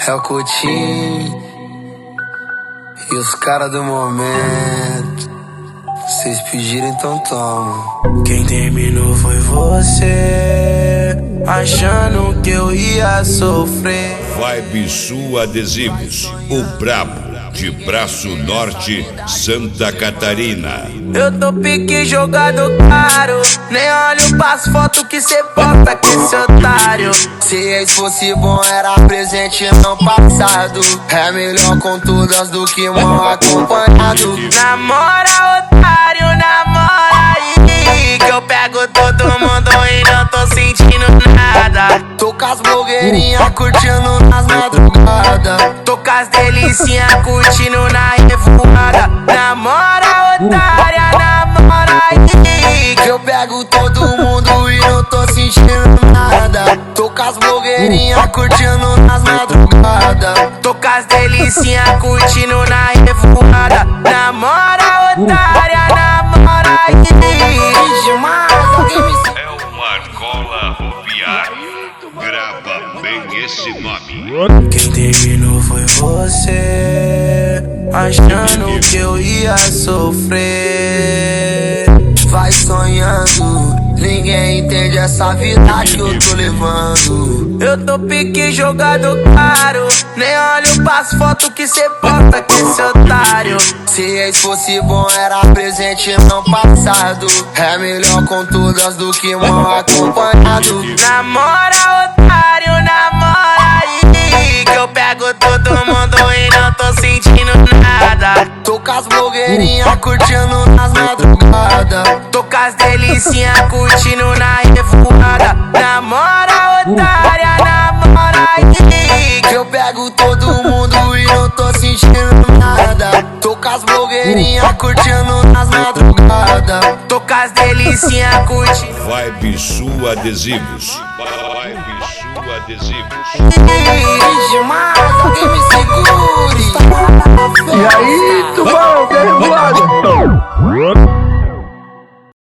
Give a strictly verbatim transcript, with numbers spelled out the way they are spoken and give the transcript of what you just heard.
É o Coutinho e os caras do momento. Vocês pediram, então toma. Quem terminou foi você, achando que eu ia sofrer. Vibe Sul Adesivos, o brabo de Braço Norte, Santa Catarina. Eu tô pique jogado caro, nem olho pras fotos que cê posta com esse otário. Se ex fosse bom era presente não passado. É melhor com todas do que mal acompanhado. Namora otário, namora aí, que eu pego todo mundo e não tô sentindo nada. Tô com as blogueirinhas curtindo nas madrugadas. Tô com as delicinhas curtindo na revoada. Namora otária, namora aí, que eu pego todo mundo e não tô sentindo nada. Tô com as blogueirinhas curtindo nas madrugadas. Tô com as delicinhas curtindo na revoada. Namora otária, namora aí. É o Marcola Ropiário. Grava bem esse nome. Quem terminou foi você, achando que eu ia sofrer. Vai sonhando, ninguém entende essa vida que eu tô levando. Eu tô pique jogado caro, nem olho pras fotos que cê posta com esse otário. Se ex fosse bom era presente não passado. É melhor com todas do que mal acompanhado. Namora otário, namora aí, que eu pego todo mundo e não tô sentindo nada. Tô com as blogueirinhas curtindo nas madrugadas. Tô com as delicinhas curtindo na revoada. Namora otária, namora aí, que eu pego todo mundo e não tô sentindo nada. Tô com as blogueirinhas curtindo nas madrugadas. Tô com as delicinhas curtindo. Vibe Sul Adesivos. Vibe Sul Adesivos. Demais.